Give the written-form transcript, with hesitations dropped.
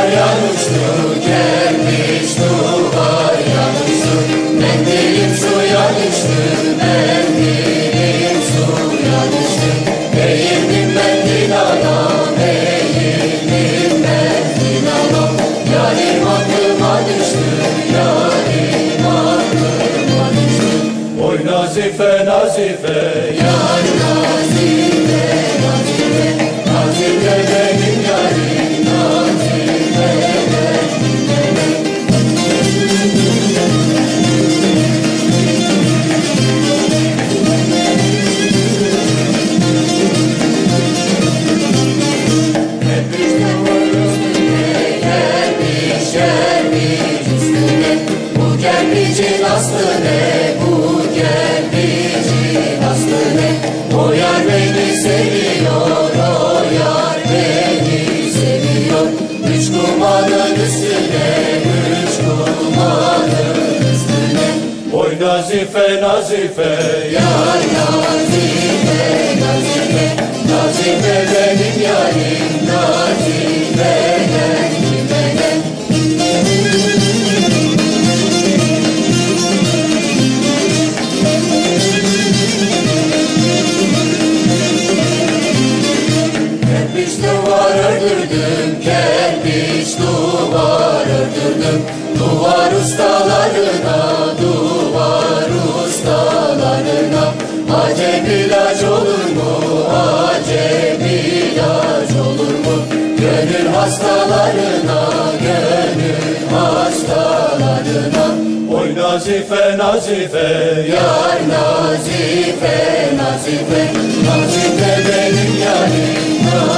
yanmıştı, gelmiş duvar yanmıştı. Mendilim suya düştü, mendilim suya düştü. Eğildim mendil anam, eğildim mendil anam. Yarim aklıma düştü, yarim aklıma düştü. Oy Nazife, Nazife, yar Nazife, Nazife, Nazife benim yarim, Nazife benim. Gelmiş duvar üstüne, gelmiş gelmiş üstüne. Bu gelmişin aslı ne, bu gelmişin aslı ne? O yar beni seviyor, o yar beni seviyor. Üç kumanın üstüne, üç kumanın üstüne. Oy Nazife, Nazife, yar Nazife, Nazife, Nazife benim yarim, Nazife benim benim. Kerpiç duvar ördürdüm, kerpiç duvar ördürdüm. Duvar ustalarına, duvar ustalarına. Acem ilaç olur mu, acem ilaç olur mu? Gönül hastalarına, gönül hastalarına. Oy Nazife, Nazife, yar Nazife, Nazife, Nazife benim yarim.